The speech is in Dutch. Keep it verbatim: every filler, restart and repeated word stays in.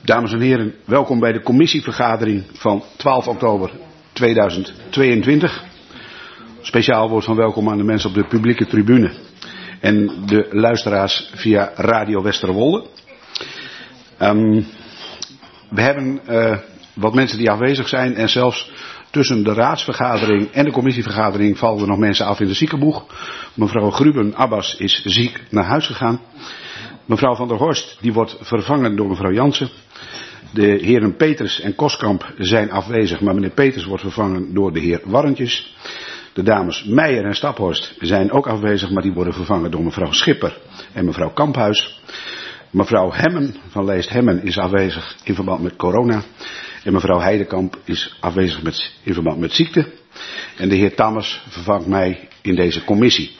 Dames en heren, welkom bij de commissievergadering van twaalf oktober tweeduizend tweeëntwintig. Speciaal woord van welkom aan de mensen op de publieke tribune en de luisteraars via Radio Westerwolde. Um, we hebben uh, wat mensen die afwezig zijn en zelfs tussen de raadsvergadering en de commissievergadering vallen er nog mensen af in de ziekenboeg. Mevrouw Gruben Abbas is ziek naar huis gegaan. Mevrouw van der Horst die wordt vervangen door mevrouw Jansen. De heren Peters en Koskamp zijn afwezig, maar meneer Peters wordt vervangen door de heer Warrentjes. De dames Meijer en Staphorst zijn ook afwezig, maar die worden vervangen door mevrouw Schipper en mevrouw Kamphuis. Mevrouw Hemmen van Leest Hemmen is afwezig in verband met corona. En mevrouw Heidekamp is afwezig met, in verband met ziekte. En de heer Tammers vervangt mij in deze commissie.